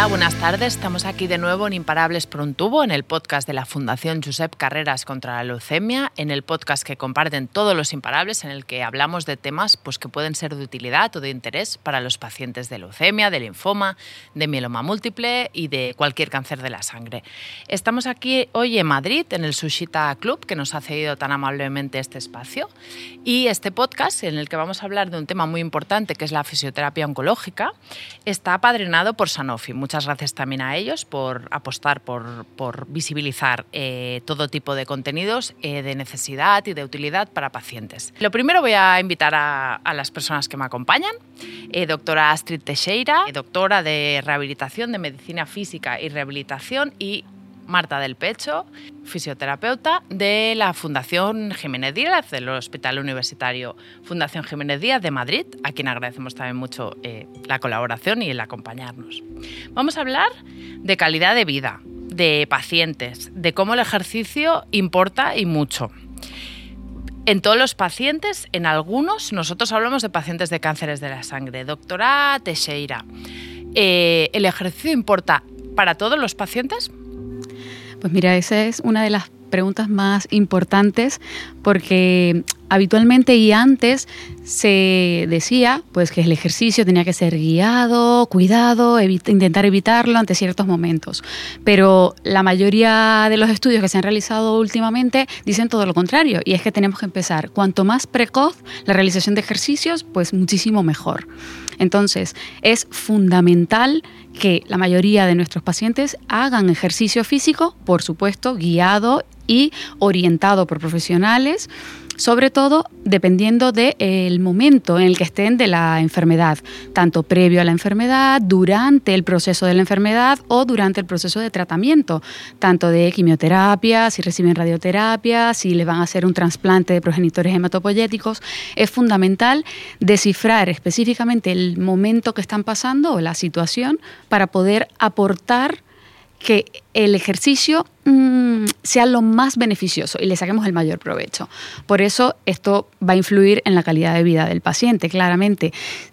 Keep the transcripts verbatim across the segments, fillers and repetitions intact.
Hola, buenas tardes. Estamos aquí de nuevo en Imparables por un tubo, en el podcast de la Fundación Josep Carreras contra la leucemia, en el podcast que comparten todos los imparables, en el que hablamos de temas pues, que pueden ser de utilidad o de interés para los pacientes de leucemia, de linfoma, de mieloma múltiple y de cualquier cáncer de la sangre. Estamos aquí hoy en Madrid, en el Sushita Club, que nos ha cedido tan amablemente este espacio, y este podcast, en el que vamos a hablar de un tema muy importante, que es la fisioterapia oncológica, está apadrinado por Sanofi. Muchas gracias también a ellos por apostar por, por visibilizar eh, todo tipo de contenidos eh, de necesidad y de utilidad para pacientes. Lo primero voy a invitar a, a las personas que me acompañan. Eh, doctora Astrid Teixeira, eh, doctora de Rehabilitación de Medicina Física y Rehabilitación, y Marta del Pecho, fisioterapeuta de la Fundación Jiménez Díaz, del Hospital Universitario Fundación Jiménez Díaz de Madrid, a quien agradecemos también mucho eh, la colaboración y el acompañarnos. Vamos a hablar de calidad de vida, de pacientes, de cómo el ejercicio importa y mucho. En todos los pacientes, en algunos, nosotros hablamos de pacientes de cánceres de la sangre. Doctora Teixeira, eh, ¿el ejercicio importa para todos los pacientes? Pues mira, esa es una de las preguntas más importantes porque habitualmente y antes se decía pues, que el ejercicio tenía que ser guiado, cuidado, evit- intentar evitarlo ante ciertos momentos. Pero la mayoría de los estudios que se han realizado últimamente dicen todo lo contrario, y es que tenemos que empezar. Cuanto más precoz la realización de ejercicios, pues muchísimo mejor. Entonces, es fundamental que la mayoría de nuestros pacientes hagan ejercicio físico, por supuesto, guiado y orientado por profesionales, sobre todo dependiendo del momento en el que estén de la enfermedad, tanto previo a la enfermedad, durante el proceso de la enfermedad o durante el proceso de tratamiento, tanto de quimioterapia, si reciben radioterapia, si les van a hacer un trasplante de progenitores hematopoyéticos. Es fundamental descifrar específicamente el momento que están pasando o la situación para poder aportar que el ejercicio mmm, sea lo más beneficioso y le saquemos el mayor provecho. Por eso esto va a influir en la calidad de vida del paciente, claramente.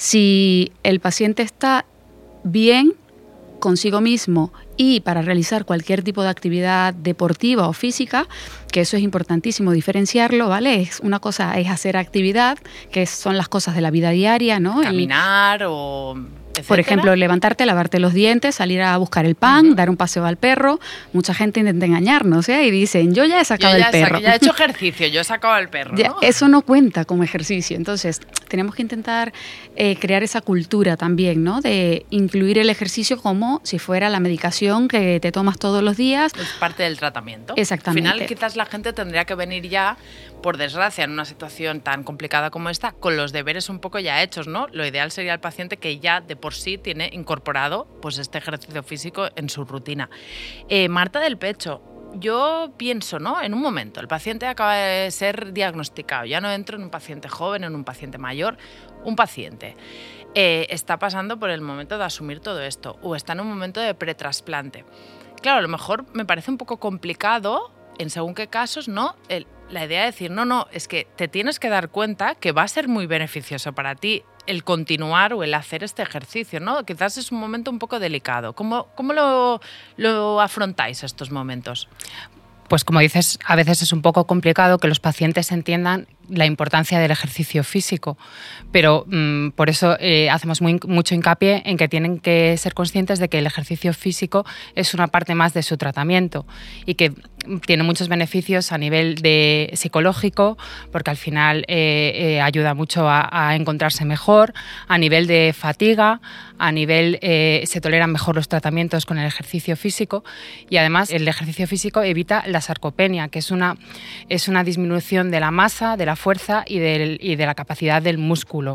Si el paciente está bien consigo mismo y para realizar cualquier tipo de actividad deportiva o física, que eso es importantísimo diferenciarlo, ¿vale? Es una cosa es hacer actividad, que son las cosas de la vida diaria, ¿no? Caminar el, o... ¿etcétera? Por ejemplo, levantarte, lavarte los dientes, salir a buscar el pan, uh-huh. dar un paseo al perro. Mucha gente intenta engañarnos, ¿eh? Y dicen, yo ya he sacado yo ya el perro. Sa- ya he hecho ejercicio, yo he sacado el perro, ya, ¿no? Eso no cuenta como ejercicio. Entonces, tenemos que intentar eh, crear esa cultura también, ¿no? De incluir el ejercicio como si fuera la medicación que te tomas todos los días. Es parte del tratamiento. Exactamente. Al final, quizás la gente tendría que venir ya, por desgracia, en una situación tan complicada como esta, con los deberes un poco ya hechos, ¿no? Lo ideal sería el paciente que ya de por sí tiene incorporado pues, este ejercicio físico en su rutina. Eh, Marta del Pecho, yo pienso, ¿no? En un momento, el paciente acaba de ser diagnosticado, ya no entro en un paciente joven, en un paciente mayor, un paciente eh, está pasando por el momento de asumir todo esto o está en un momento de pretrasplante. Claro, a lo mejor me parece un poco complicado, en según qué casos, ¿no? El, la idea de decir, no, no, es que te tienes que dar cuenta que va a ser muy beneficioso para ti el continuar o el hacer este ejercicio, ¿no? Quizás es un momento un poco delicado. ¿Cómo, cómo lo, lo afrontáis estos momentos? Pues como dices, a veces es un poco complicado que los pacientes entiendan la importancia del ejercicio físico, pero mmm, por eso eh, hacemos muy, mucho hincapié en que tienen que ser conscientes de que el ejercicio físico es una parte más de su tratamiento y que tiene muchos beneficios a nivel de psicológico, porque al final eh, eh, ayuda mucho a, a encontrarse mejor, a nivel de fatiga, a nivel eh, se toleran mejor los tratamientos con el ejercicio físico, y además el ejercicio físico evita la sarcopenia, que es una, es una disminución de la masa, de la fuerza y, del, y de la capacidad del músculo.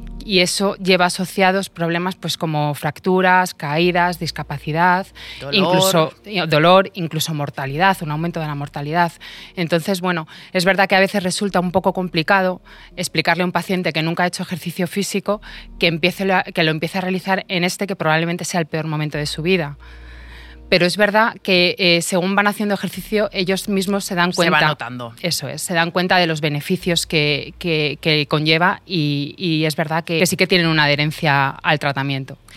Y eso lleva asociados problemas pues como fracturas, caídas, discapacidad, dolor. incluso dolor, incluso mortalidad, un aumento de la mortalidad. Entonces, bueno, es verdad que a veces resulta un poco complicado explicarle a un paciente que nunca ha hecho ejercicio físico que, empiece, que lo empiece a realizar en este que probablemente sea el peor momento de su vida. Pero es verdad que eh, según van haciendo ejercicio, ellos mismos se dan cuenta. Se va notando. Eso es, se dan cuenta de los beneficios que, que, que conlleva y, y es verdad que, que sí que tienen una adherencia al tratamiento.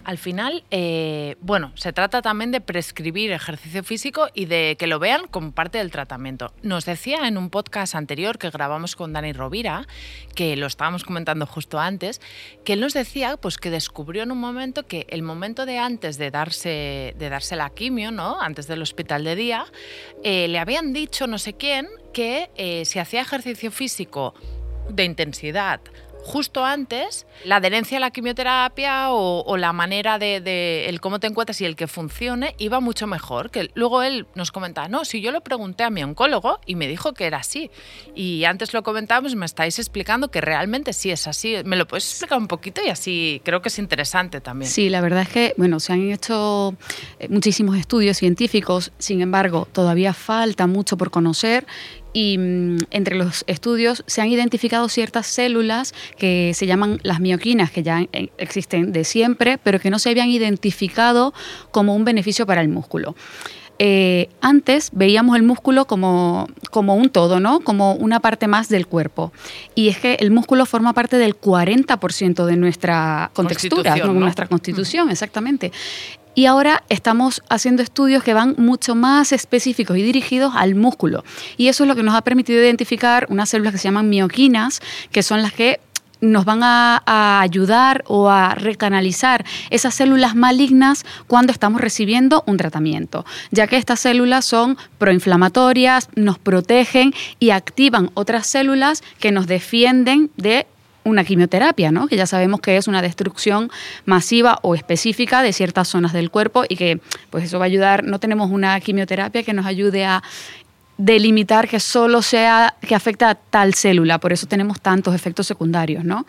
Al final, eh, bueno, se trata también de prescribir ejercicio físico y de que lo vean como parte del tratamiento. Nos decía en un podcast anterior que grabamos con Dani Rovira, que lo estábamos comentando justo antes, que él nos decía pues, que descubrió en un momento que el momento de antes de darse, de darse la quimio, ¿no? Antes del hospital de día, eh, le habían dicho no sé quién que eh, si hacía ejercicio físico de intensidad justo antes, la adherencia a la quimioterapia o, o la manera de, de el cómo te encuentras y el que funcione iba mucho mejor. Que luego él nos comenta, no, si yo lo pregunté a mi oncólogo y me dijo que era así. Y antes lo comentábamos, me estáis explicando que realmente sí es así. ¿Me lo puedes explicar un poquito? Y así creo que es interesante también. Sí, la verdad es que, bueno, se han hecho muchísimos estudios científicos, sin embargo, todavía falta mucho por conocer. Y mmm, entre los estudios se han identificado ciertas células que se llaman las mioquinas, que ya existen de siempre, pero que no se habían identificado como un beneficio para el músculo. Eh, antes veíamos el músculo como, como un todo, ¿no? Como una parte más del cuerpo. Y es que el músculo forma parte del cuarenta por ciento de nuestra contextura, ¿no? ¿no? Nuestra constitución, exactamente. Y ahora estamos haciendo estudios que van mucho más específicos y dirigidos al músculo. Y eso es lo que nos ha permitido identificar unas células que se llaman mioquinas, que son las que nos van a, a ayudar o a recanalizar esas células malignas cuando estamos recibiendo un tratamiento, ya que estas células son proinflamatorias, nos protegen y activan otras células que nos defienden de una quimioterapia, ¿no? Que ya sabemos que es una destrucción masiva o específica de ciertas zonas del cuerpo y que pues eso va a ayudar. No tenemos una quimioterapia que nos ayude a delimitar que solo sea que afecta a tal célula, por eso tenemos tantos efectos secundarios, ¿no?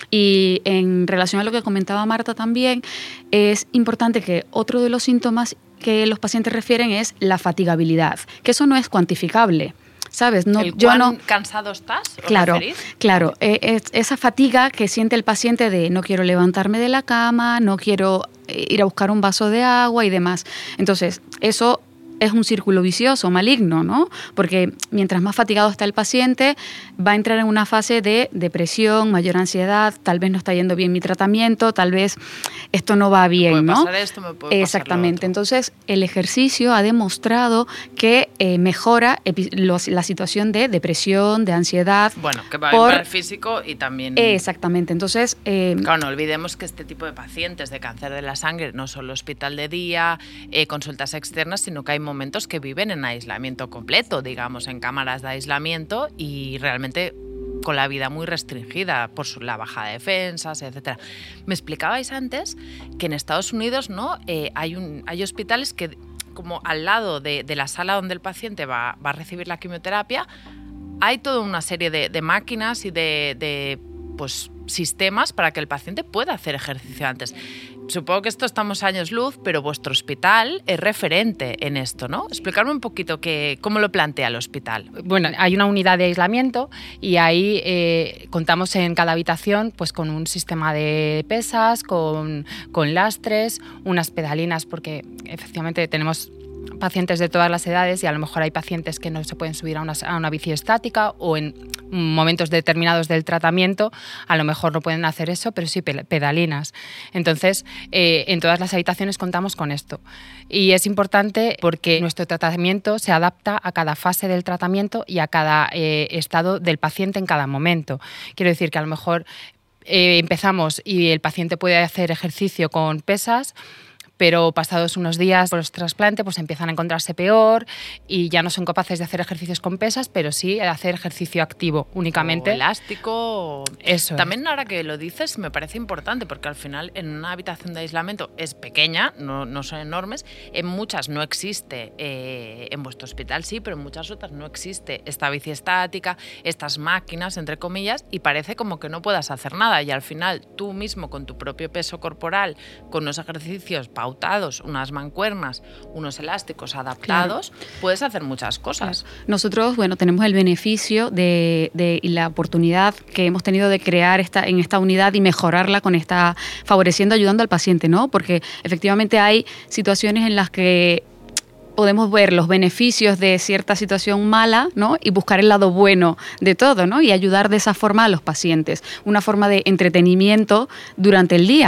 Y en relación a lo que comentaba Marta también, es importante que otro de los síntomas que los pacientes refieren es la fatigabilidad, que eso no es cuantificable. ¿Sabes? No, ¿El yo cuán no, cansado estás? ¿Os claro, referís? claro. Eh, es, esa fatiga que siente el paciente de no quiero levantarme de la cama, no quiero eh, ir a buscar un vaso de agua y demás. Entonces, eso es un círculo vicioso, maligno, ¿no? Porque mientras más fatigado está el paciente, va a entrar en una fase de depresión, mayor ansiedad, tal vez no está yendo bien mi tratamiento, tal vez esto no va bien, me puede ¿no? pasar esto, me puede Exactamente. pasar lo otro. Entonces, el ejercicio ha demostrado que eh, mejora epi- los, la situación de depresión, de ansiedad. Bueno, que va por... para el físico y también... Eh, exactamente. Entonces... Eh, Claro, no olvidemos que este tipo de pacientes de cáncer de la sangre no solo hospital de día, eh, consultas externas, sino que hay momentos que viven en aislamiento completo, digamos, en cámaras de aislamiento y realmente con la vida muy restringida por su, la baja de defensas, etcétera. Me explicabais antes que en Estados Unidos, ¿no? eh, hay, un, hay hospitales que, como al lado de, de la sala donde el paciente va, va a recibir la quimioterapia, hay toda una serie de, de máquinas y de, de pues, sistemas para que el paciente pueda hacer ejercicio antes. Supongo que esto estamos años luz, pero vuestro hospital es referente en esto, ¿no? Explicarme un poquito que, cómo lo plantea el hospital. Bueno, hay una unidad de aislamiento y ahí eh, contamos en cada habitación pues, con un sistema de pesas, con, con lastres, unas pedalinas, porque efectivamente tenemos pacientes de todas las edades y a lo mejor hay pacientes que no se pueden subir a una, a una bici estática o en momentos determinados del tratamiento a lo mejor no pueden hacer eso, pero sí pedalinas. Entonces, eh, en todas las habitaciones contamos con esto. Y es importante porque nuestro tratamiento se adapta a cada fase del tratamiento y a cada eh, estado del paciente en cada momento. Quiero decir que a lo mejor eh, empezamos y el paciente puede hacer ejercicio con pesas, pero pasados unos días por los trasplantes pues empiezan a encontrarse peor y ya no son capaces de hacer ejercicios con pesas, pero sí de hacer ejercicio activo únicamente. O elástico. Eso También es. Ahora que lo dices me parece importante porque al final en una habitación de aislamiento es pequeña, no, no son enormes, en muchas no existe, eh, en vuestro hospital sí, pero en muchas otras no existe esta bici estática, estas máquinas, entre comillas, y parece como que no puedas hacer nada y al final tú mismo con tu propio peso corporal, con unos ejercicios pautados, unas mancuernas, unos elásticos adaptados, claro, puedes hacer muchas cosas. Claro. Nosotros, bueno, tenemos el beneficio de, de y la oportunidad que hemos tenido de crear esta, en esta unidad y mejorarla con esta, favoreciendo, ayudando al paciente, ¿no? Porque efectivamente hay situaciones en las que podemos ver los beneficios de cierta situación mala, ¿no? Y buscar el lado bueno de todo, ¿no? Y ayudar de esa forma a los pacientes. Una forma de entretenimiento durante el día.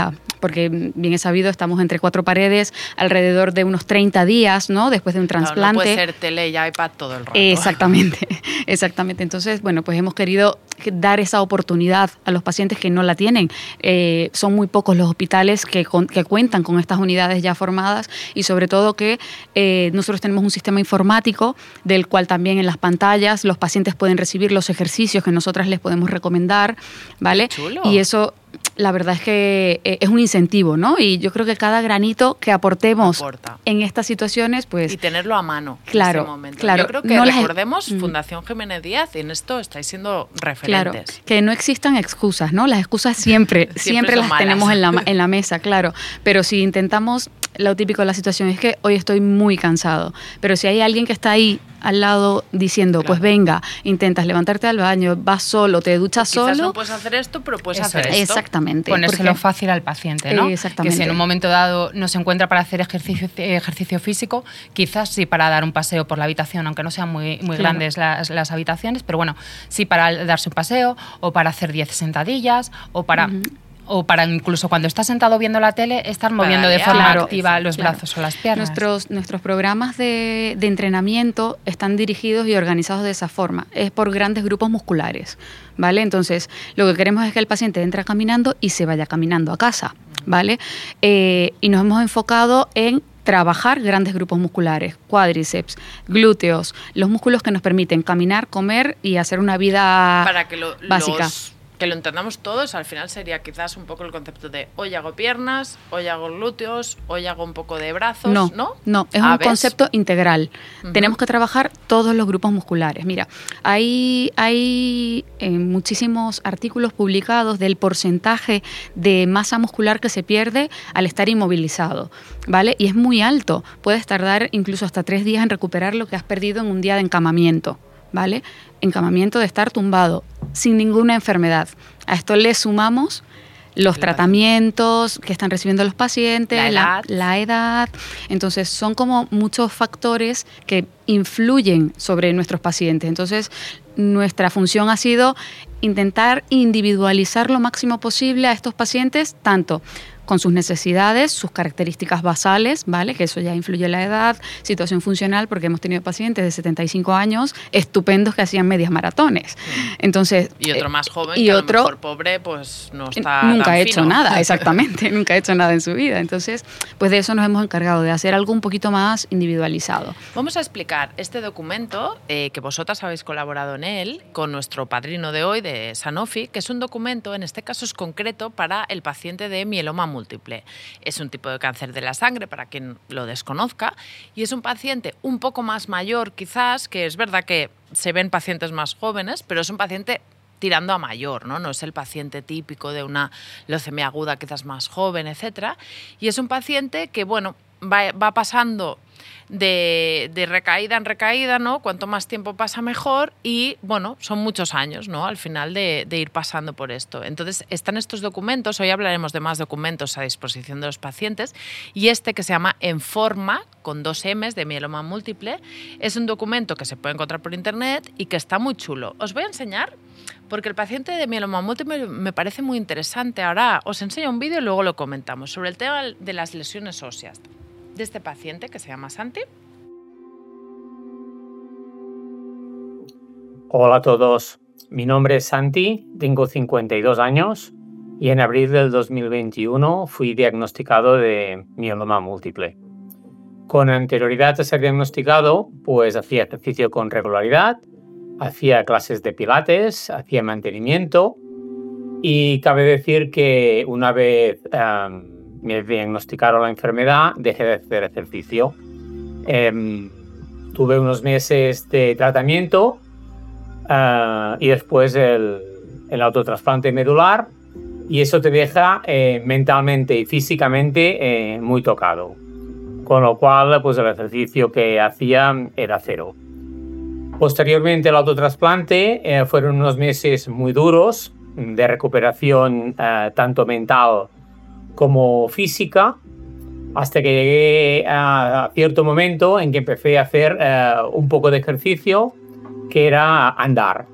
porque bien es sabido, estamos entre cuatro paredes alrededor de unos treinta días, ¿no? Después de un trasplante. Claro, no puede ser tele y iPad todo el rato. Exactamente, exactamente. Entonces, bueno, pues hemos querido dar esa oportunidad a los pacientes que no la tienen. Eh, son muy pocos los hospitales que, con, que cuentan con estas unidades ya formadas y sobre todo que eh, nosotros tenemos un sistema informático del cual también en las pantallas los pacientes pueden recibir los ejercicios que nosotras les podemos recomendar, ¿vale? Qué chulo. Y eso, la verdad es que es un incentivo, ¿no? Y yo creo que cada granito que aportemos Aporta. En estas situaciones, pues... Y tenerlo a mano claro, en ese momento. Claro, yo creo que no recordemos las... Fundación Jiménez Díaz y en esto estáis siendo referentes. Claro, que no existan excusas, ¿no? Las excusas siempre, siempre, siempre las malas. Tenemos en la, en la mesa, claro. Pero si intentamos, lo típico de la situación es que hoy estoy muy cansado, pero si hay alguien que está ahí al lado diciendo, claro, pues venga, intentas levantarte al baño, vas solo, te duchas Quizás solo. Quizás no puedes hacer esto, pero puedes Eso hacer es. esto. Exactamente. Ponérselo porque... fácil al paciente, ¿no? Exactamente. Que si en un momento dado no se encuentra para hacer ejercicio, ejercicio físico, quizás sí para dar un paseo por la habitación, aunque no sean muy, muy claro. grandes las, las habitaciones, pero bueno, sí para darse un paseo o para hacer diez sentadillas o para... Uh-huh. O para incluso cuando estás sentado viendo la tele, estar moviendo de forma claro, activa sí, los claro. brazos o las piernas. Nuestros, nuestros programas de, de entrenamiento están dirigidos y organizados de esa forma. Es por grandes grupos musculares, ¿vale? Entonces, lo que queremos es que el paciente entre caminando y se vaya caminando a casa, ¿vale? Eh, y nos hemos enfocado en trabajar grandes grupos musculares, cuádriceps, glúteos, los músculos que nos permiten caminar, comer y hacer una vida Para que lo, básica. Los... Que lo entendamos todos, al final sería quizás un poco el concepto de hoy hago piernas, hoy hago glúteos, hoy hago un poco de brazos, ¿no? No, no es ah, un ¿ves? concepto integral. Uh-huh. Tenemos que trabajar todos los grupos musculares. Mira, hay, hay eh, muchísimos artículos publicados del porcentaje de masa muscular que se pierde al estar inmovilizado, ¿vale? Y es muy alto. Puedes tardar incluso hasta tres días en recuperar lo que has perdido en un día de encamamiento, ¿vale? Encamamiento de estar tumbado, sin ninguna enfermedad. A esto le sumamos los tratamientos que están recibiendo los pacientes, la edad. La, la edad. Entonces, son como muchos factores que influyen sobre nuestros pacientes. Entonces, nuestra función ha sido intentar individualizar lo máximo posible a estos pacientes, tanto con sus necesidades, sus características basales, ¿vale? Que eso ya influye en la edad, situación funcional, porque hemos tenido pacientes de setenta y cinco años estupendos que hacían medias maratones. Entonces, y otro más joven y que otro, a lo mejor pobre, pues no está nunca tan ha hecho fino. nada, exactamente, nunca ha hecho nada en su vida. Entonces, pues de eso nos hemos encargado, de hacer algo un poquito más individualizado. Vamos a explicar este documento, eh, que vosotras habéis colaborado en él, con nuestro padrino de hoy, de Sanofi, que es un documento, en este caso es concreto, para el paciente de mieloma múltiple. Es un tipo de cáncer de la sangre, para quien lo desconozca, y es un paciente un poco más mayor quizás, que es verdad que se ven pacientes más jóvenes, pero es un paciente tirando a mayor, ¿no? No es el paciente típico de una leucemia aguda quizás más joven, etcétera. Y es un paciente que, bueno, va, va pasando de, de recaída en recaída, ¿no? Cuanto más tiempo pasa mejor y, bueno, son muchos años, ¿no? Al final de, de ir pasando por esto. Entonces, están estos documentos, hoy hablaremos de más documentos a disposición de los pacientes, y este que se llama Enforma, con dos M's, de mieloma múltiple, es un documento que se puede encontrar por internet y que está muy chulo. Os voy a enseñar, porque el paciente de mieloma múltiple me parece muy interesante. Ahora os enseño un vídeo y luego lo comentamos, sobre el tema de las lesiones óseas de este paciente que se llama Santi. Hola a todos, mi nombre es Santi, tengo cincuenta y dos años y en abril del dos mil veintiuno fui diagnosticado de mieloma múltiple. Con anterioridad a ser diagnosticado, pues hacía ejercicio con regularidad, hacía clases de pilates, hacía mantenimiento y cabe decir que una vez um, me diagnosticaron la enfermedad, dejé de hacer ejercicio. Eh, tuve unos meses de tratamiento uh, y después el, el autotrasplante medular, y eso te deja eh, mentalmente y físicamente eh, muy tocado. Con lo cual, pues el ejercicio que hacía era cero. Posteriormente al autotrasplante eh, fueron unos meses muy duros de recuperación eh, tanto mental como física, hasta que llegué a cierto momento en que empecé a hacer eh, un poco de ejercicio, que era andar.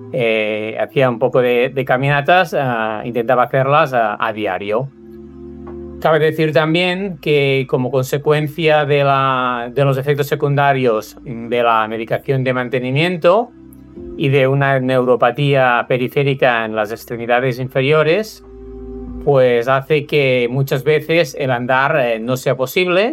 Eh, hacía un poco de, de caminatas, eh, intentaba hacerlas a, a diario. Cabe decir también que como consecuencia de, la, de los efectos secundarios de la medicación de mantenimiento y de una neuropatía periférica en las extremidades inferiores, pues hace que muchas veces el andar eh, no sea posible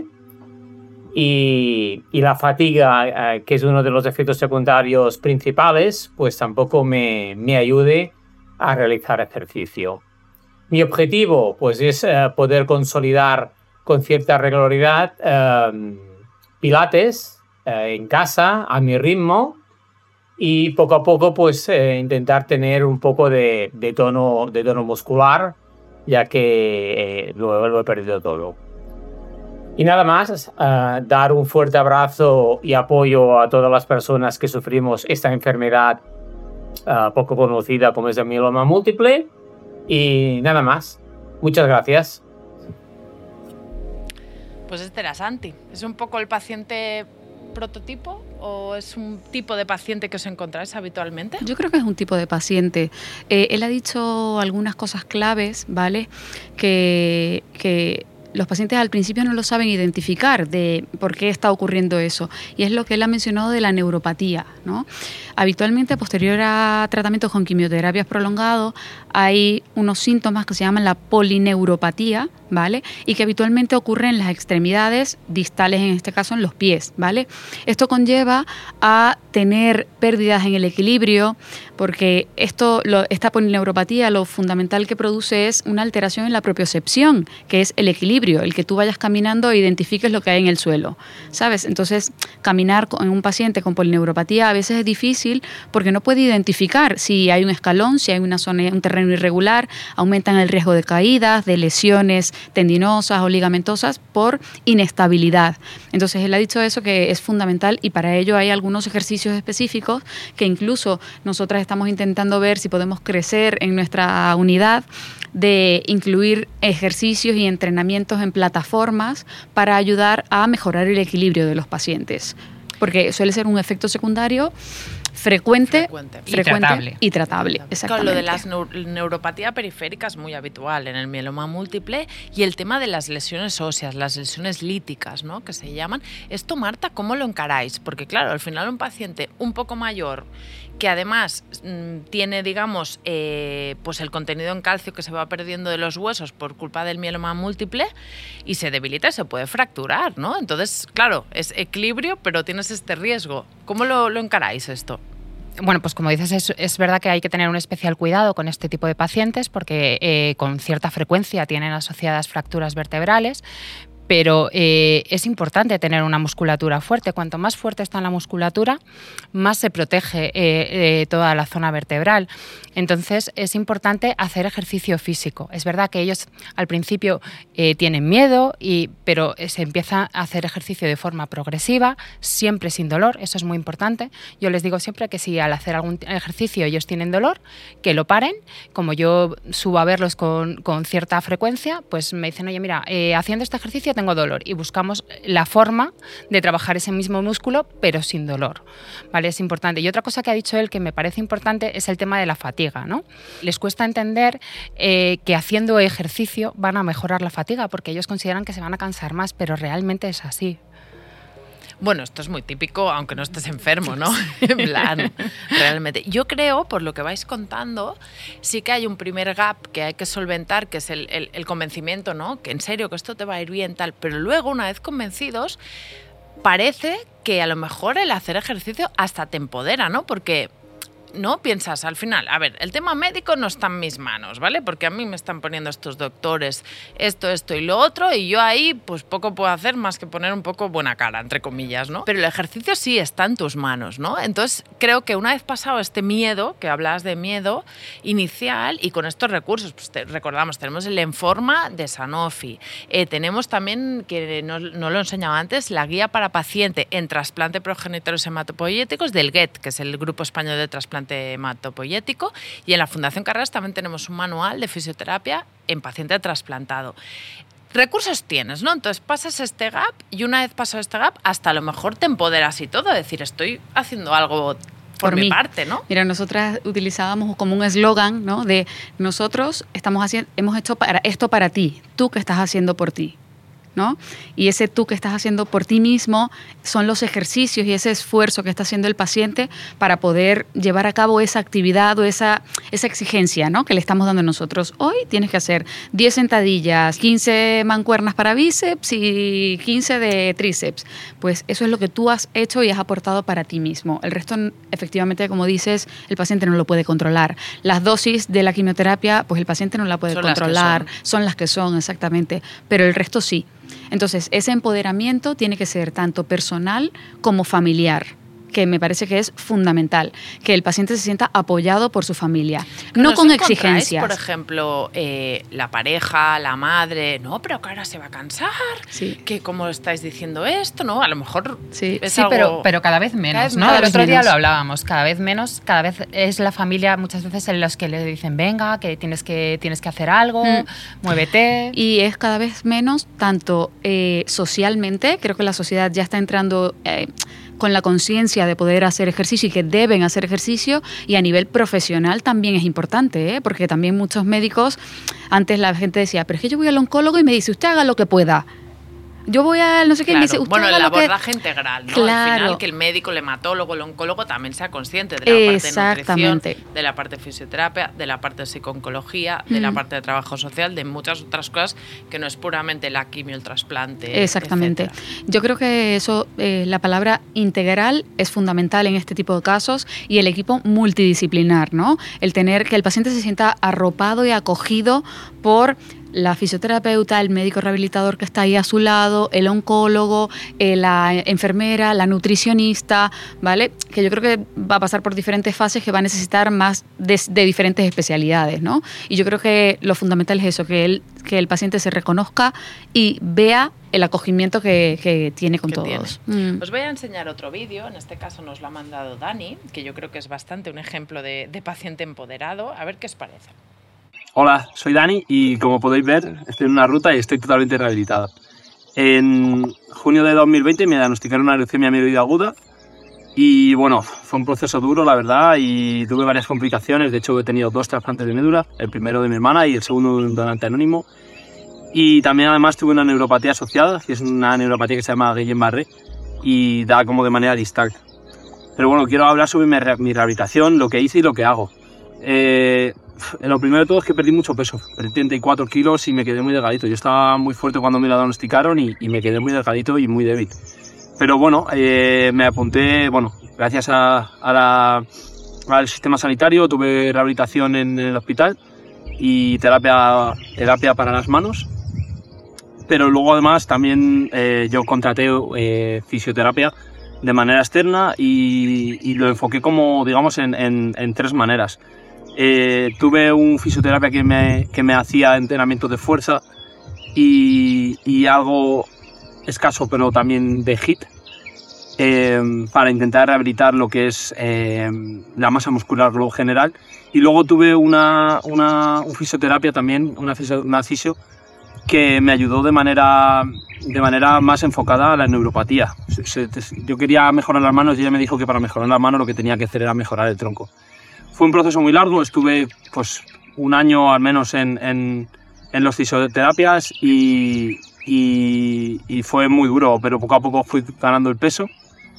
y, y la fatiga, eh, que es uno de los efectos secundarios principales, pues tampoco me, me ayude a realizar ejercicio. Mi objetivo pues, es eh, poder consolidar con cierta regularidad eh, pilates eh, en casa, a mi ritmo, y poco a poco pues, eh, intentar tener un poco de, de, tono, de tono muscular, ya que eh, lo, lo he perdido todo. Y nada más, uh, dar un fuerte abrazo y apoyo a todas las personas que sufrimos esta enfermedad uh, poco conocida como es el mieloma múltiple. Y nada más. Muchas gracias. Pues este era Santi. ¿Es un poco el paciente prototipo o es un tipo de paciente que os encontráis habitualmente? Yo creo que es un tipo de paciente. Eh, él ha dicho algunas cosas claves, ¿vale? Que... que los pacientes al principio no lo saben identificar de por qué está ocurriendo eso. Y es lo que él ha mencionado de la neuropatía, ¿no? Habitualmente, posterior a tratamientos con quimioterapias prolongados, hay unos síntomas que se llaman la polineuropatía, ¿vale? Y que habitualmente ocurren en las extremidades distales, en este caso en los pies, ¿vale? Esto conlleva a tener pérdidas en el equilibrio, porque esto, lo, esta polineuropatía lo fundamental que produce es una alteración en la propiocepción, que es el equilibrio, el que tú vayas caminando e identifiques lo que hay en el suelo, ¿sabes? Entonces, caminar en un paciente con polineuropatía a veces es difícil porque no puede identificar si hay un escalón, si hay una zona, un terreno irregular, aumentan el riesgo de caídas, de lesiones tendinosas o ligamentosas por inestabilidad. Entonces, él ha dicho eso, que es fundamental, y para ello hay algunos ejercicios específicos que incluso nosotras estamos intentando ver si podemos crecer en nuestra unidad, de incluir ejercicios y entrenamientos en plataformas para ayudar a mejorar el equilibrio de los pacientes, porque suele ser un efecto secundario frecuente, frecuente, y frecuente tratable. y tratable. Con lo de la neuropatía periférica es muy habitual en el mieloma múltiple, y el tema de las lesiones óseas, las lesiones líticas, ¿no?, que se llaman. Esto, Marta, ¿cómo lo encaráis? Porque claro, al final un paciente un poco mayor que además mmm, tiene, digamos, eh, pues el contenido en calcio que se va perdiendo de los huesos por culpa del mieloma múltiple y se debilita y se puede fracturar, ¿no? Entonces, claro, es equilibrio, pero tienes este riesgo. ¿Cómo lo, lo encaráis esto? Bueno, pues como dices, es, es verdad que hay que tener un especial cuidado con este tipo de pacientes porque eh, con cierta frecuencia tienen asociadas fracturas vertebrales, pero eh, es importante tener una musculatura fuerte. Cuanto más fuerte está la musculatura, más se protege eh, eh, toda la zona vertebral. Entonces, es importante hacer ejercicio físico. Es verdad que ellos al principio eh, tienen miedo, y, pero se empieza a hacer ejercicio de forma progresiva, siempre sin dolor. Eso es muy importante. Yo les digo siempre que si al hacer algún ejercicio ellos tienen dolor, que lo paren. Como yo subo a verlos con, con cierta frecuencia, pues me dicen, oye, mira, eh, haciendo este ejercicio tengo dolor, y buscamos la forma de trabajar ese mismo músculo pero sin dolor, ¿vale? Es importante. Y otra cosa que ha dicho él que me parece importante es el tema de la fatiga, ¿no? Les cuesta entender eh, que haciendo ejercicio van a mejorar la fatiga porque ellos consideran que se van a cansar más, pero realmente es así. Bueno, esto es muy típico, aunque no estés enfermo, ¿no? En plan, realmente. Yo creo, por lo que vais contando, sí que hay un primer gap que hay que solventar, que es el, el, el convencimiento, ¿no? Que en serio, que esto te va a ir bien, tal. Pero luego, una vez convencidos, parece que a lo mejor el hacer ejercicio hasta te empodera, ¿no? Porque no piensas al final, a ver, el tema médico no está en mis manos, ¿vale? Porque a mí me están poniendo estos doctores esto, esto y lo otro, y yo ahí pues poco puedo hacer más que poner un poco buena cara, entre comillas, ¿no? Pero el ejercicio sí está en tus manos, ¿no? Entonces creo que una vez pasado este miedo, que hablas de miedo inicial, y con estos recursos, pues te, recordamos, tenemos el Enforma de Sanofi, eh, tenemos también, que no, no lo he enseñado antes, la guía para paciente en trasplante progenitores hematopoyéticos del G E T, que es el Grupo Español de Trasplante hematopoyético, y en la Fundación Carreras también tenemos un manual de fisioterapia en paciente trasplantado. Recursos tienes, ¿no? Entonces pasas este gap, y una vez pasado este gap, hasta a lo mejor te empoderas y todo, decir, estoy haciendo algo por, por mi mí. parte, ¿no? Mira, nosotras utilizábamos como un eslogan, ¿no? De nosotros estamos haciendo, hemos hecho para, esto para ti, tú que estás haciendo por ti, ¿no? Y ese tú que estás haciendo por ti mismo son los ejercicios y ese esfuerzo que está haciendo el paciente para poder llevar a cabo esa actividad o esa, esa exigencia, ¿no? Que le estamos dando nosotros. Hoy tienes que hacer diez sentadillas, quince mancuernas para bíceps y quince de tríceps. Pues eso es lo que tú has hecho y has aportado para ti mismo. El resto, efectivamente, como dices, el paciente no lo puede controlar. Las dosis de la quimioterapia, pues el paciente no la puede son controlar. Las son. son las que son, exactamente. Pero el resto sí. Entonces, ese empoderamiento tiene que ser tanto personal como familiar, que me parece que es fundamental, que el paciente se sienta apoyado por su familia, no con exigencias. Por ejemplo, eh, la pareja, la madre, no, pero que ahora se va a cansar, sí. que como estáis diciendo esto, ¿no? A lo mejor sí, es sí algo... pero, pero cada vez menos, cada vez, ¿no? cada El vez otro menos. día lo hablábamos, cada vez menos, cada vez es la familia muchas veces en los que le dicen, venga, que tienes que, tienes que hacer algo, mm. muévete. Y es cada vez menos, tanto eh, socialmente, creo que la sociedad ya está entrando... Eh, con la conciencia de poder hacer ejercicio y que deben hacer ejercicio, y a nivel profesional también es importante, ¿eh? Porque también muchos médicos, antes la gente decía, pero es que yo voy al oncólogo y me dice, usted haga lo que pueda. Yo voy al no sé qué claro. y me dice, usted bueno, haga el lo que... abordaje integral, ¿no? Claro. Al final que el médico, el hematólogo, el oncólogo también sea consciente de la parte de nutrición, de la parte de fisioterapia, de la parte de psicooncología, de mm. la parte de trabajo social, de muchas otras cosas que no es puramente la quimio, el trasplante. Exactamente. Etcétera. Yo creo que eso, eh, la palabra integral es fundamental en este tipo de casos, y el equipo multidisciplinar, ¿no? El tener que el paciente se sienta arropado y acogido por la fisioterapeuta, el médico rehabilitador que está ahí a su lado, el oncólogo, eh, la enfermera, la nutricionista, ¿vale? Que yo creo que va a pasar por diferentes fases que va a necesitar más de, de diferentes especialidades, ¿no? Y yo creo que lo fundamental es eso, que el, que el paciente se reconozca y vea el acogimiento que, que tiene con que todos. Tiene. Mm. Os voy a enseñar otro vídeo, en este caso nos lo ha mandado Dani, que yo creo que es bastante un ejemplo de, de paciente empoderado. A ver qué os parece. Hola, soy Dani y como podéis ver estoy en una ruta y estoy totalmente rehabilitado. En junio de dos mil veinte me diagnosticaron una leucemia mieloide aguda y bueno, fue un proceso duro la verdad y tuve varias complicaciones. De hecho he tenido dos trasplantes de médula, el primero de mi hermana y el segundo de un donante anónimo. Y también además tuve una neuropatía asociada, que es una neuropatía que se llama Guillain-Barré y da como de manera distal. Pero bueno, quiero hablar sobre mi, re mi rehabilitación, lo que hice y lo que hago. Eh, Lo primero de todo es que perdí mucho peso, perdí treinta y cuatro kilos y me quedé muy delgadito. Yo estaba muy fuerte cuando me lo diagnosticaron y, y me quedé muy delgadito y muy débil. Pero bueno, eh, me apunté, bueno, gracias a, a la, al sistema sanitario, tuve rehabilitación en el hospital y terapia, terapia para las manos. Pero luego además también eh, yo contraté eh, fisioterapia de manera externa y, y lo enfoqué como, digamos, en, en, en tres maneras. Eh, tuve un fisioterapia que me, que me hacía entrenamiento de fuerza y, y algo escaso pero también de HIIT eh, para intentar rehabilitar lo que es eh, la masa muscular luego general. Y luego tuve una, una un fisioterapia también, una, fisio, una fisio que me ayudó de manera, de manera más enfocada a la neuropatía. Yo quería mejorar las manos y ella me dijo que para mejorar las manos lo que tenía que hacer era mejorar el tronco. Fue un proceso muy largo, estuve pues un año al menos en, en, en los fisioterapias y, y, y fue muy duro, pero poco a poco fui ganando el peso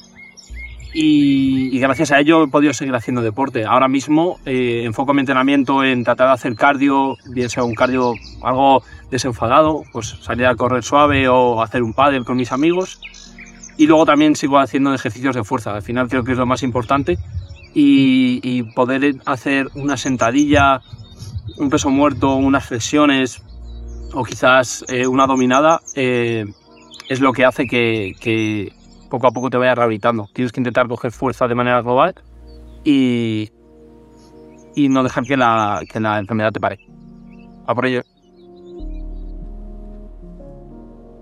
y, y gracias a ello he podido seguir haciendo deporte. Ahora mismo eh, enfoco mi entrenamiento en tratar de hacer cardio, bien sea un cardio algo desenfadado, pues salir a correr suave o hacer un pádel con mis amigos, y luego también sigo haciendo ejercicios de fuerza. Al final creo que es lo más importante. Y, y poder hacer una sentadilla, un peso muerto, unas flexiones o quizás eh, una dominada eh, es lo que hace que, que poco a poco te vayas rehabilitando. Tienes que intentar coger fuerza de manera global y, y no dejar que la, que la enfermedad te pare. A por ello.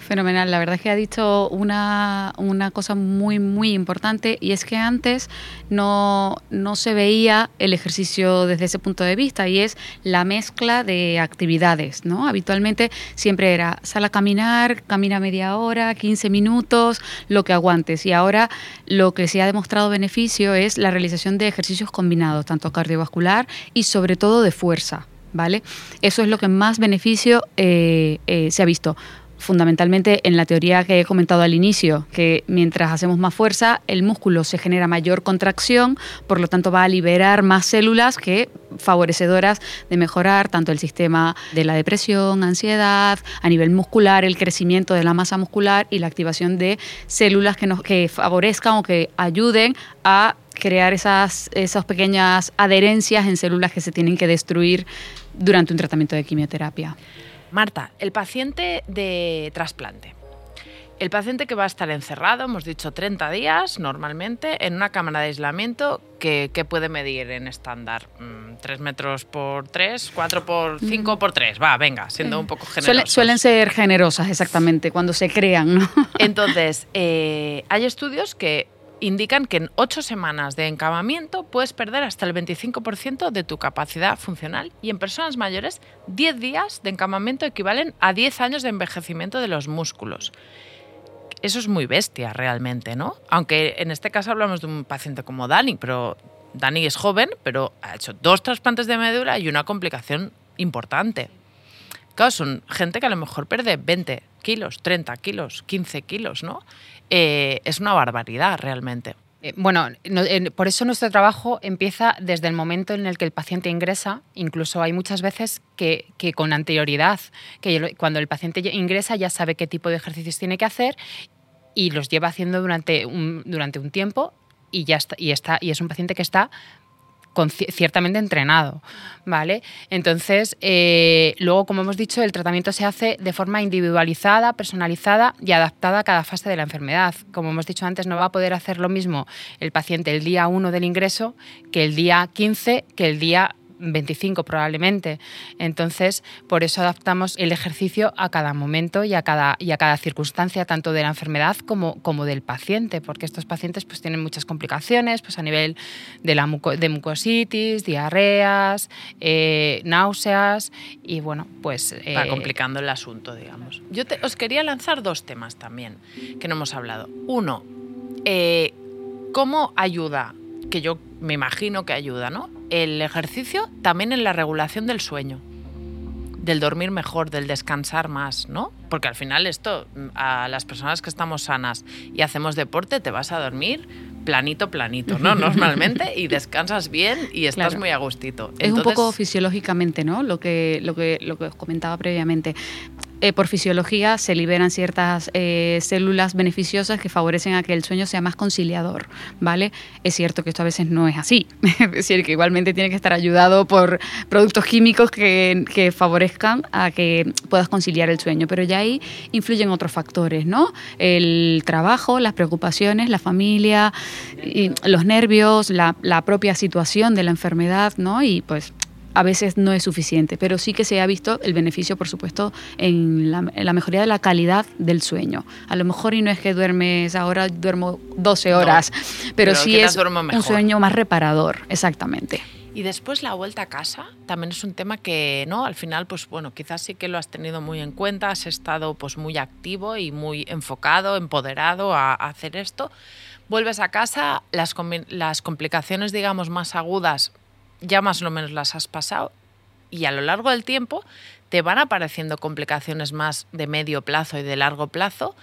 Fenomenal, la verdad es que ha dicho una, una cosa muy, muy importante, y es que antes no, no se veía el ejercicio desde ese punto de vista, y es la mezcla de actividades, ¿no? Habitualmente siempre era sal a caminar, camina media hora, quince minutos, lo que aguantes, y ahora lo que se ha demostrado beneficio es la realización de ejercicios combinados, tanto cardiovascular y sobre todo de fuerza, ¿vale? Eso es lo que más beneficio eh, eh, se ha visto. Fundamentalmente en la teoría que he comentado al inicio, que mientras hacemos más fuerza, el músculo se genera mayor contracción, por lo tanto va a liberar más células que favorecedoras de mejorar tanto el sistema de la depresión, ansiedad, a nivel muscular, el crecimiento de la masa muscular y la activación de células que, nos, que favorezcan o que ayuden a crear esas, esas pequeñas adherencias en células que se tienen que destruir durante un tratamiento de quimioterapia. Marta, el paciente de trasplante. El paciente que va a estar encerrado, hemos dicho treinta días normalmente, en una cámara de aislamiento, que, que puede medir en estándar mm, tres metros por tres, cuatro por cinco por tres. Va, venga, siendo un poco generosos. Suelen, suelen ser generosas, exactamente, cuando se crean, ¿no? Entonces, eh, hay estudios que indican que en ocho semanas de encamamiento puedes perder hasta el veinticinco por ciento de tu capacidad funcional, y en personas mayores diez días de encamamiento equivalen a diez años de envejecimiento de los músculos. Eso es muy bestia realmente, ¿no? Aunque en este caso hablamos de un paciente como Dani, pero Dani es joven, pero ha hecho dos trasplantes de médula y una complicación importante. Claro, son gente que a lo mejor pierde veinte kilos, treinta kilos, quince kilos, ¿no? Eh, es una barbaridad realmente. Eh, bueno, no, eh, por eso nuestro trabajo empieza desde el momento en el que el paciente ingresa. Incluso hay muchas veces que, que con anterioridad, que cuando el paciente ingresa ya sabe qué tipo de ejercicios tiene que hacer y los lleva haciendo durante un, durante un tiempo, y ya está, y está, y es un paciente que está con, ciertamente entrenado, ¿vale? Entonces, eh, luego, como hemos dicho, el tratamiento se hace de forma individualizada, personalizada y adaptada a cada fase de la enfermedad. Como hemos dicho antes, no va a poder hacer lo mismo el paciente el día uno del ingreso que el día quince, que el día veinticinco probablemente. Entonces, por eso adaptamos el ejercicio a cada momento y a cada, y a cada circunstancia, tanto de la enfermedad como, como del paciente, porque estos pacientes pues, tienen muchas complicaciones pues, a nivel de, la muco, de mucositis, diarreas, eh, náuseas, y bueno, pues... Eh, Va complicando el asunto, digamos. Yo te, os quería lanzar dos temas también, que no hemos hablado. Uno, eh, ¿cómo ayuda? Que yo me imagino que ayuda, ¿no? El ejercicio también en la regulación del sueño, del dormir mejor, del descansar más, ¿no? Porque al final esto, a las personas que estamos sanas y hacemos deporte, te vas a dormir planito, planito, ¿no? Normalmente, y descansas bien y estás claro. muy a gustito. Es Entonces, un poco fisiológicamente, ¿no? Lo que, lo que, lo que os comentaba previamente. Eh, por fisiología se liberan ciertas eh, células beneficiosas que favorecen a que el sueño sea más conciliador, ¿vale? Es cierto que esto a veces no es así, es decir, que igualmente tiene que estar ayudado por productos químicos que, que favorezcan a que puedas conciliar el sueño, pero ya ahí influyen otros factores, ¿no? El trabajo, las preocupaciones, la familia, y los nervios, la, la propia situación de la enfermedad, ¿no? Y pues a veces no es suficiente, pero sí que se ha visto el beneficio, por supuesto, en la, en la mejoría de la calidad del sueño. A lo mejor y no es que duermes, ahora duermo doce horas, no, pero, pero sí es un sueño más reparador, exactamente. Y después la vuelta a casa también es un tema que, ¿no? Al final, pues bueno, quizás sí que lo has tenido muy en cuenta, has estado pues muy activo y muy enfocado, empoderado a, a hacer esto. Vuelves a casa, las, las complicaciones, digamos, más agudas ya más o menos las has pasado, y a lo largo del tiempo te van apareciendo complicaciones más de medio plazo y de largo plazo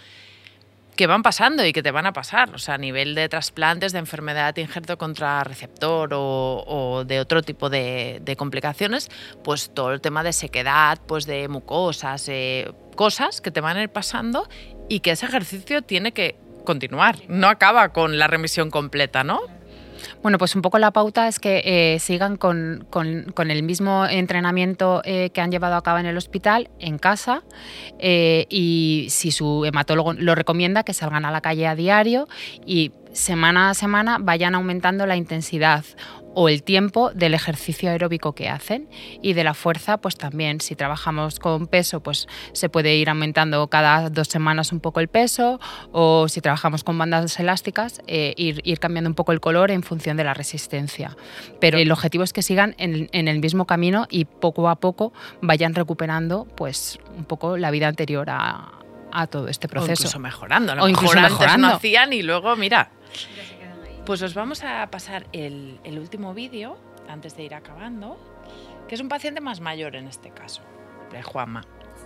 que van pasando y que te van a pasar, o sea, a nivel de trasplantes, de enfermedad de injerto contrarreceptor o, o de otro tipo de, de complicaciones, pues todo el tema de sequedad, pues de mucosas, eh, cosas que te van a ir pasando y que ese ejercicio tiene que continuar, no acaba con la remisión completa, ¿no? Bueno, pues un poco la pauta es que eh, sigan con, con, con el mismo entrenamiento eh, que han llevado a cabo en el hospital, en casa, eh, y si su hematólogo lo recomienda, que salgan a la calle a diario y semana a semana vayan aumentando la intensidad o el tiempo del ejercicio aeróbico que hacen, y de la fuerza pues también, si trabajamos con peso pues se puede ir aumentando cada dos semanas un poco el peso, o si trabajamos con bandas elásticas eh, ir, ir cambiando un poco el color en función de la resistencia, pero el objetivo es que sigan en, en el mismo camino y poco a poco vayan recuperando pues un poco la vida anterior a, a todo este proceso. O incluso mejorando, a lo o mejor incluso antes mejorando. no hacían y luego mira. Pues os vamos a pasar el, el último vídeo, antes de ir acabando, que es un paciente más mayor en este caso, de Juanma.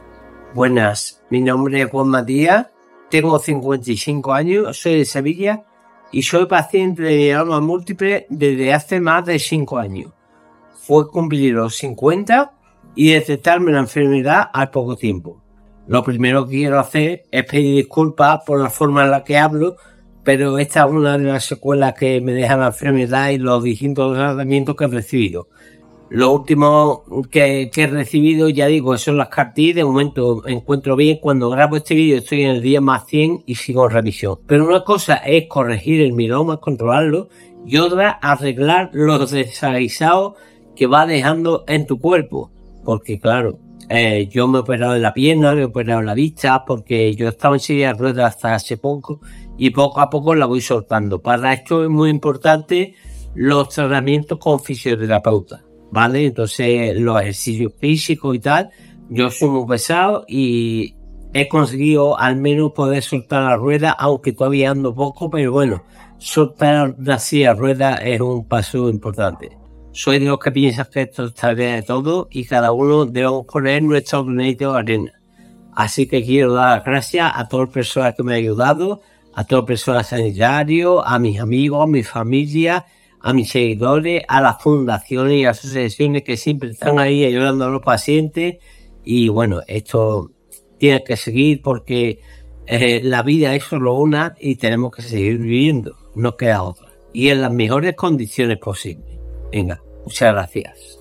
Buenas, mi nombre es Juan Matías, tengo cincuenta y cinco años, soy de Sevilla y soy paciente de mieloma múltiple desde hace más de cinco años. Fue cumplir los cincuenta y detectarme la enfermedad al poco tiempo. Lo primero que quiero hacer es pedir disculpas por la forma en la que hablo, pero esta es una de las secuelas que me deja la enfermedad y los distintos tratamientos que he recibido. Lo último que, que he recibido, ya digo, son las CAR-T. De momento me encuentro bien. Cuando grabo este vídeo estoy en el día más cien y sigo en remisión. Pero una cosa es corregir el mieloma, controlarlo, y otra arreglar los desaguisados que va dejando en tu cuerpo. Porque claro, eh, yo me he operado de la pierna, me he operado de la vista, porque yo estaba en silla de ruedas hasta hace poco y poco a poco la voy soltando. Para esto es muy importante los tratamientos con fisioterapeuta, ¿vale? Entonces los ejercicios físicos y tal, yo soy muy pesado y he conseguido al menos poder soltar la rueda, aunque todavía ando poco, pero bueno, soltar la silla de ruedas es un paso importante. Soy de los que piensan que esto es tarea de todos y cada uno debemos poner nuestro granito de arena. Así que quiero dar las gracias a todas las personas que me han ayudado, a todo el personal sanitario, a mis amigos, a mi familia, a mis seguidores, a las fundaciones y asociaciones que siempre están ahí ayudando a los pacientes. Y bueno, esto tiene que seguir porque eh, la vida es solo una y tenemos que seguir viviendo, no queda otra. Y en las mejores condiciones posibles. Venga, muchas gracias.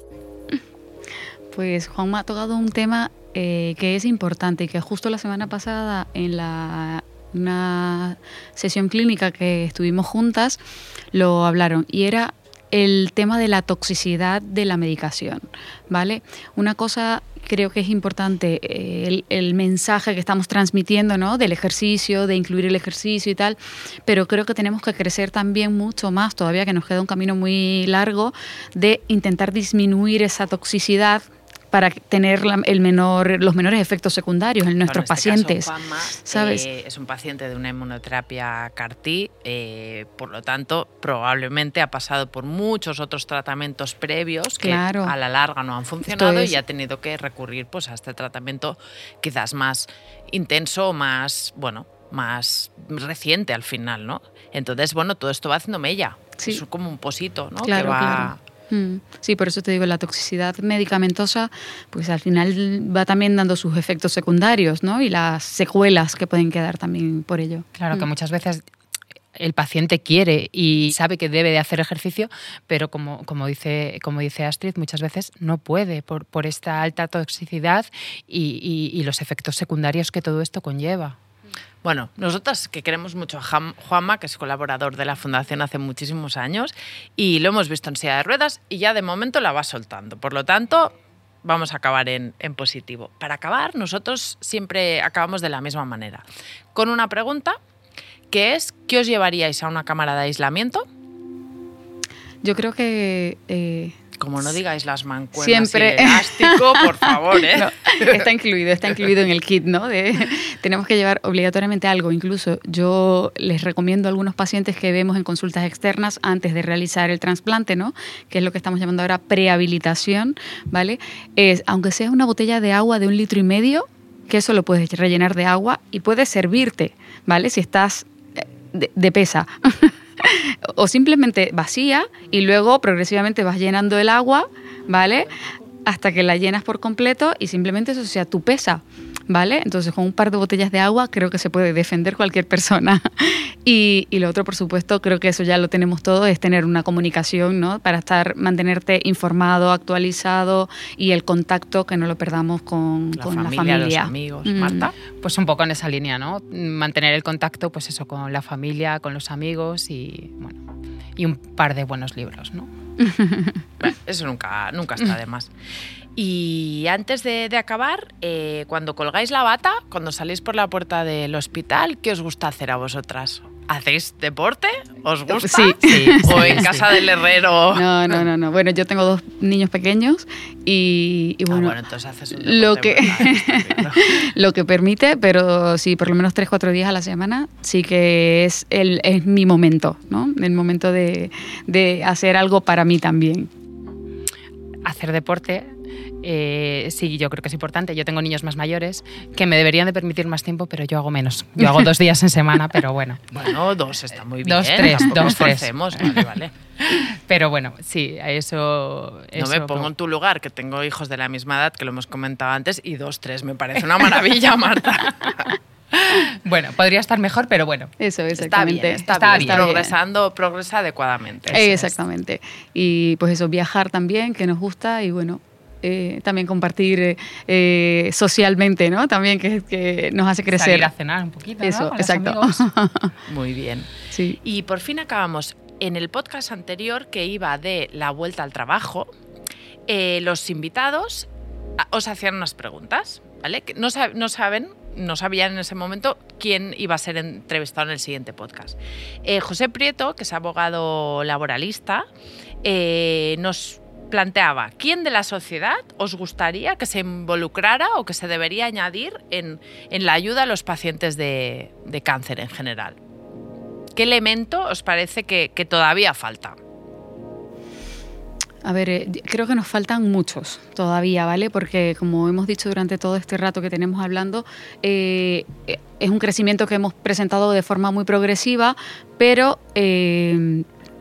Pues Juanma ha tocado un tema eh, que es importante y que justo la semana pasada en la... una sesión clínica que estuvimos juntas, lo hablaron, y era el tema de la toxicidad de la medicación, ¿vale? Una cosa creo que es importante, el, el mensaje que estamos transmitiendo, ¿no? Del ejercicio, de incluir el ejercicio y tal, pero creo que tenemos que crecer también mucho más, todavía que nos queda un camino muy largo, de intentar disminuir esa toxicidad para tener la, el menor, los menores efectos secundarios en nuestros bueno, en este pacientes. Caso, Juanma, ¿sabes? Eh, es un paciente de una inmunoterapia CAR-T, eh, por lo tanto, probablemente ha pasado por muchos otros tratamientos previos que claro. a la larga no han funcionado es... y ha tenido que recurrir pues, a este tratamiento quizás más intenso, más, bueno, más reciente al final, ¿no? Entonces, bueno, todo esto va haciendo mella. Sí. Es como un posito, ¿no? Claro, que va... claro. Sí, por eso te digo, la toxicidad medicamentosa, pues al final va también dando sus efectos secundarios, ¿no? Y las secuelas que pueden quedar también por ello. Claro, que muchas veces el paciente quiere y sabe que debe de hacer ejercicio, pero como, como, dice, como dice Astrid, muchas veces no puede por, por esta alta toxicidad y, y, y los efectos secundarios que todo esto conlleva. Bueno, nosotras que queremos mucho a Juanma, que es colaborador de la Fundación hace muchísimos años, y lo hemos visto en silla de ruedas y ya de momento la va soltando. Por lo tanto, vamos a acabar en, en positivo. Para acabar, nosotros siempre acabamos de la misma manera, con una pregunta que es, ¿qué os llevaríais a una cámara de aislamiento? Yo creo que... Eh... Como no digáis las mancuernas Siempre. y el elástico, por favor, ¿eh? No, está incluido, está incluido en el kit, ¿no? De, tenemos que llevar obligatoriamente algo. Incluso yo les recomiendo a algunos pacientes que vemos en consultas externas antes de realizar el trasplante, ¿no? Que es lo que estamos llamando ahora prehabilitación, ¿vale? Es, aunque sea una botella de agua de un litro y medio, que eso lo puedes rellenar de agua y puedes servirte, ¿vale? Si estás de, de pesa. O simplemente vacía y luego progresivamente vas llenando el agua, ¿vale? Hasta que la llenas por completo y simplemente eso sea tu pesa, ¿vale? Entonces con un par de botellas de agua creo que se puede defender cualquier persona. Y, y lo otro, por supuesto, creo que eso ya lo tenemos todo, es tener una comunicación, ¿no? Para estar, mantenerte informado, actualizado y el contacto que no lo perdamos con la, con familia, la familia. Los amigos. Mm. Marta. Pues un poco en esa línea, ¿no? Mantener el contacto, pues eso, con la familia, con los amigos y, bueno, y un par de buenos libros, ¿no? Bueno, eso nunca, nunca está de más. Y antes de, de acabar, eh, cuando colgáis la bata, cuando salís por la puerta del hospital, ¿qué os gusta hacer a vosotras? ¿Hacéis deporte? ¿Os gusta? Sí. sí. ¿O en casa del herrero? No, no, no, no. Bueno, yo tengo dos niños pequeños y, y bueno, ah, bueno, entonces haces un deporte lo que brutal, lo que permite, pero sí, por lo menos tres, cuatro días a la semana, sí que es el es mi momento, ¿no? El momento de, de hacer algo para mí también. Hacer deporte, eh, sí, yo creo que es importante. Yo tengo niños más mayores que me deberían de permitir más tiempo, pero yo hago menos. Yo hago dos días en semana, pero bueno. Bueno, dos está muy bien. Dos, tres, Tampoco dos, tres. forcemos, vale, vale. Pero bueno, sí, eso... No eso me pongo en tu lugar, que tengo hijos de la misma edad, que lo hemos comentado antes, y dos, tres, me parece una maravilla, Marta. Bueno, podría estar mejor, pero bueno. Eso, Está bien, exactamente. está, Está bien, bien. progresando, progresa adecuadamente. Eh, Exactamente. Y pues eso, viajar también, que nos gusta, y bueno, eh, también compartir eh, socialmente, ¿no? También que, que nos hace crecer. Salir a cenar un poquito, ¿no? Eso, Con los exacto. amigos. Muy bien. Sí. Y por fin acabamos. En el podcast anterior, que iba de la vuelta al trabajo, eh, los invitados a- os hacían unas preguntas, ¿vale? Que no, sab- no saben, no sabían en ese momento quién iba a ser entrevistado en el siguiente podcast. Eh, José Prieto, que es abogado laboralista, eh, nos planteaba quién de la sociedad os gustaría que se involucrara o que se debería añadir en, en la ayuda a los pacientes de, de cáncer en general. ¿Qué elemento os parece que, que todavía falta? A ver, eh, creo que nos faltan muchos todavía, ¿vale? Porque como hemos dicho durante todo este rato que tenemos hablando, eh, es un crecimiento que hemos presentado de forma muy progresiva, pero eh,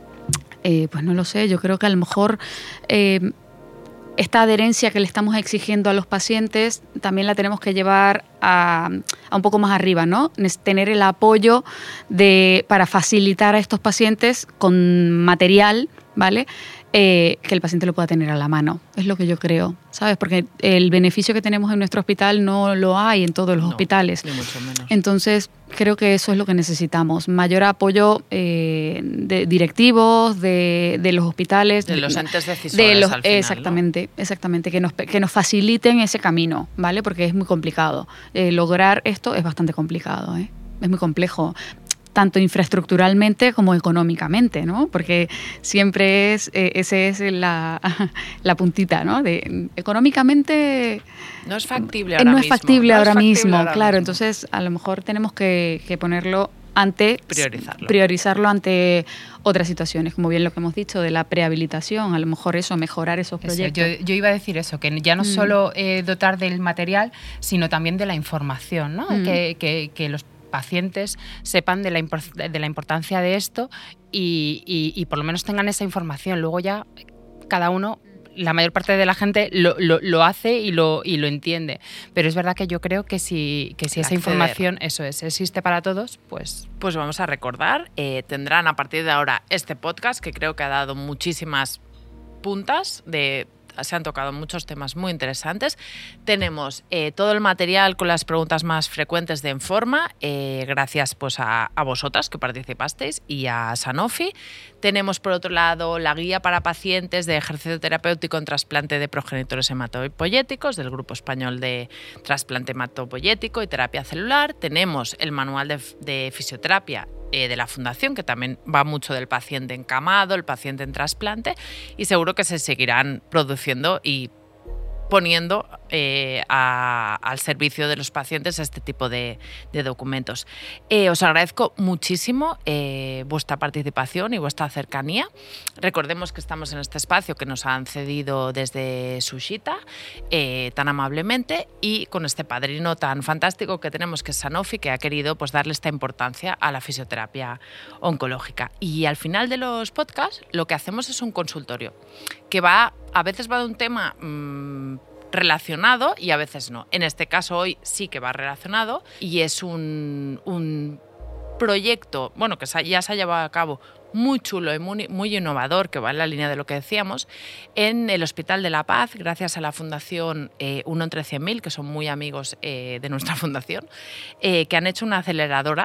eh, pues no lo sé, yo creo que a lo mejor eh, esta adherencia que le estamos exigiendo a los pacientes también la tenemos que llevar a, a un poco más arriba, ¿no? Tener el apoyo de, para facilitar a estos pacientes con material, ¿vale? Eh, que el paciente lo pueda tener a la mano. Es lo que yo creo, ¿sabes? Porque el beneficio que tenemos en nuestro hospital no lo hay en todos los No, hospitales. ni mucho menos. Entonces, creo que eso es lo que necesitamos. Mayor apoyo eh, de directivos, de, de los hospitales. De los entes decisores de los, al final, exactamente, ¿no? exactamente. Que nos, que nos faciliten ese camino, ¿vale? Porque es muy complicado. Eh, lograr esto es bastante complicado, ¿eh? Es muy complejo, tanto infraestructuralmente como económicamente, ¿no? Porque siempre es, eh, ese es la, la puntita, ¿no? De, económicamente... No es factible eh, ahora no mismo. es factible No es ahora factible mismo, ahora claro. mismo. Entonces, a lo mejor tenemos que, que ponerlo ante... Priorizarlo. Priorizarlo ante otras situaciones, como bien lo que hemos dicho, de la prehabilitación, a lo mejor eso, mejorar esos Eso, proyectos. yo, yo iba a decir eso, que ya no Mm. solo eh, dotar del material, sino también de la información, ¿no? Mm. Que, que, que los pacientes sepan de la, impor- de la importancia de esto y, y, y por lo menos tengan esa información. Luego ya cada uno, la mayor parte de la gente lo, lo, lo hace y lo, y lo entiende. Pero es verdad que yo creo que si, que si El esa acceder. información, eso es, existe para todos, pues... Pues vamos a recordar, eh, tendrán a partir de ahora este podcast que creo que ha dado muchísimas puntas de... Se han tocado muchos temas muy interesantes. Tenemos eh, todo el material con las preguntas más frecuentes de Enforma, eh, gracias pues, a, a vosotras que participasteis y a Sanofi. Tenemos, por otro lado, la guía para pacientes de ejercicio terapéutico en trasplante de progenitores hematopoyéticos del Grupo Español de Trasplante Hematopoyético y Terapia Celular. Tenemos el manual de, de fisioterapia eh, de la Fundación, que también va mucho del paciente encamado, el paciente en trasplante, y seguro que se seguirán produciendo y poniendo eh, a, al servicio de los pacientes este tipo de, de documentos. Eh, os agradezco muchísimo eh, vuestra participación y vuestra cercanía. Recordemos que estamos en este espacio que nos han cedido desde Sushita eh, tan amablemente y con este padrino tan fantástico que tenemos, que es Sanofi, que ha querido pues, darle esta importancia a la fisioterapia oncológica. Y al final de los podcasts lo que hacemos es un consultorio que va, a veces va de un tema mmm, relacionado y a veces no. En este caso hoy sí que va relacionado y es un, un proyecto, bueno, que ya se ha llevado a cabo muy chulo y muy, muy innovador, que va en la línea de lo que decíamos, en el Hospital de la Paz, gracias a la Fundación eh, uno entre cien mil, que son muy amigos eh, de nuestra fundación, eh, que han hecho una aceleradora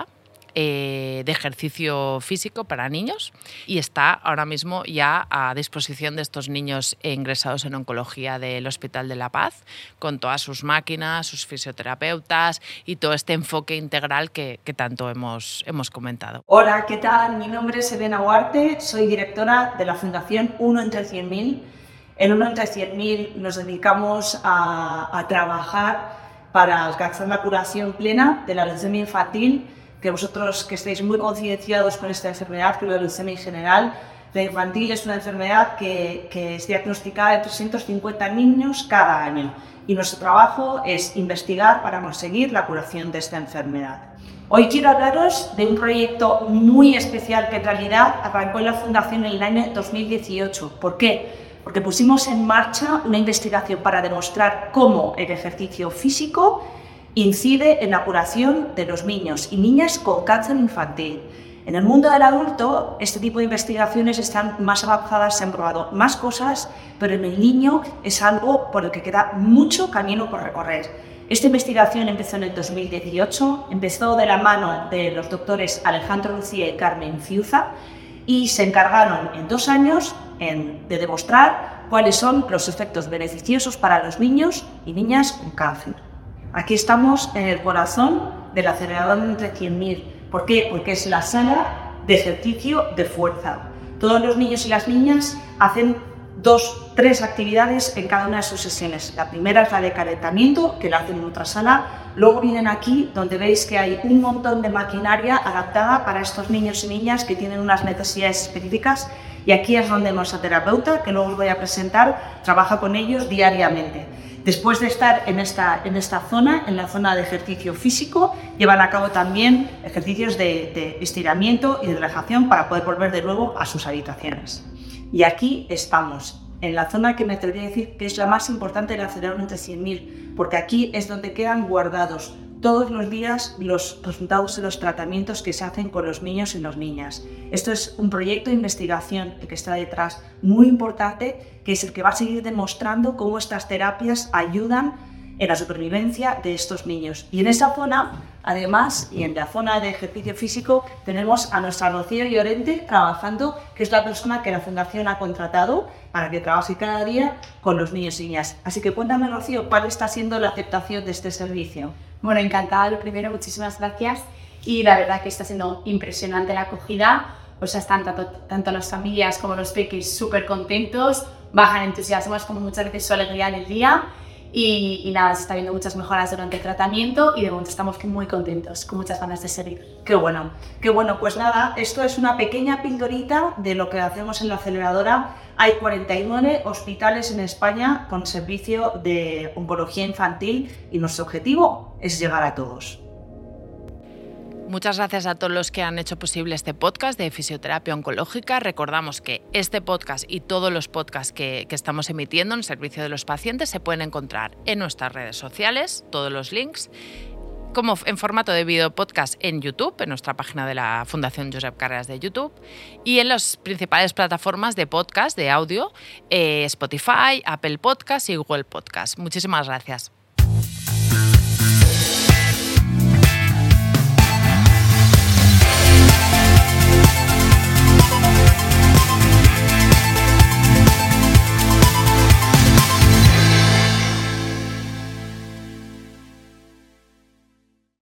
eh, de ejercicio físico para niños y está ahora mismo ya a disposición de estos niños ingresados en oncología del Hospital de la Paz, con todas sus máquinas, sus fisioterapeutas y todo este enfoque integral que, que tanto hemos, hemos comentado. Hola, ¿qué tal? Mi nombre es Elena Huarte, soy directora de la Fundación uno entre cien mil. En uno entre cien mil nos dedicamos a, a trabajar para alcanzar la curación plena de la leucemia infantil, que vosotros que estáis muy concienciados con esta enfermedad, que la leucemia en general, la infantil es una enfermedad que, que es diagnosticada en trescientos cincuenta niños cada año y nuestro trabajo es investigar para conseguir la curación de esta enfermedad. Hoy quiero hablaros de un proyecto muy especial que en realidad arrancó en la Fundación en el año dos mil dieciocho. ¿Por qué? Porque pusimos en marcha una investigación para demostrar cómo el ejercicio físico incide en la curación de los niños y niñas con cáncer infantil. En el mundo del adulto, este tipo de investigaciones están más avanzadas, se han probado más cosas, pero en el niño es algo por el que queda mucho camino por recorrer. Esta investigación empezó en el dos mil dieciocho, empezó de la mano de los doctores Alejandro Lucía y Carmen Fiuza y se encargaron en dos años en, de demostrar cuáles son los efectos beneficiosos para los niños y niñas con cáncer. Aquí estamos en el corazón del acelerador entre cien mil. ¿Por qué? Porque es la sala de ejercicio de fuerza. Todos los niños y las niñas hacen dos, tres actividades en cada una de sus sesiones. La primera es la de calentamiento, que la hacen en otra sala. Luego vienen aquí, donde veis que hay un montón de maquinaria adaptada para estos niños y niñas que tienen unas necesidades específicas. Y aquí es donde nuestra terapeuta, que luego os voy a presentar, trabaja con ellos diariamente. Después de estar en esta, en esta zona, en la zona de ejercicio físico, llevan a cabo también ejercicios de, de estiramiento y de relajación para poder volver de nuevo a sus habitaciones. Y aquí estamos, en la zona que me atrevería a decir que es la más importante del acelerador entre cien mil, porque aquí es donde quedan guardados todos los días los resultados de los tratamientos que se hacen con los niños y las niñas. Esto es un proyecto de investigación que está detrás muy importante, que es el que va a seguir demostrando cómo estas terapias ayudan en la supervivencia de estos niños. Y en esa zona, además, y en la zona de ejercicio físico, tenemos a nuestra Rocío Llorente trabajando, que es la persona que la Fundación ha contratado para que trabaje cada día con los niños y niñas. Así que cuéntame, Rocío, ¿cuál está siendo la aceptación de este servicio? Bueno, encantada, lo primero, muchísimas gracias. Y la verdad que está siendo impresionante la acogida. O sea, están tanto, tanto las familias como los peques súper contentos, bajan entusiasmos como muchas veces su alegría en el día. Y, y nada, se está viendo muchas mejoras durante el tratamiento y de momento estamos muy contentos, con muchas ganas de seguir. Qué bueno, qué bueno. Pues nada, esto es una pequeña pildorita de lo que hacemos en la aceleradora. Hay cuarenta y nueve hospitales en España con servicio de oncología infantil y nuestro objetivo es llegar a todos. Muchas gracias a todos los que han hecho posible este podcast de fisioterapia oncológica. Recordamos que este podcast y todos los podcasts que, que estamos emitiendo en servicio de los pacientes se pueden encontrar en nuestras redes sociales, todos los links, como en formato de video podcast en YouTube, en nuestra página de la Fundación Josep Carreras de YouTube, y en las principales plataformas de podcast, de audio, eh, Spotify, Apple Podcast y Google Podcast. Muchísimas gracias.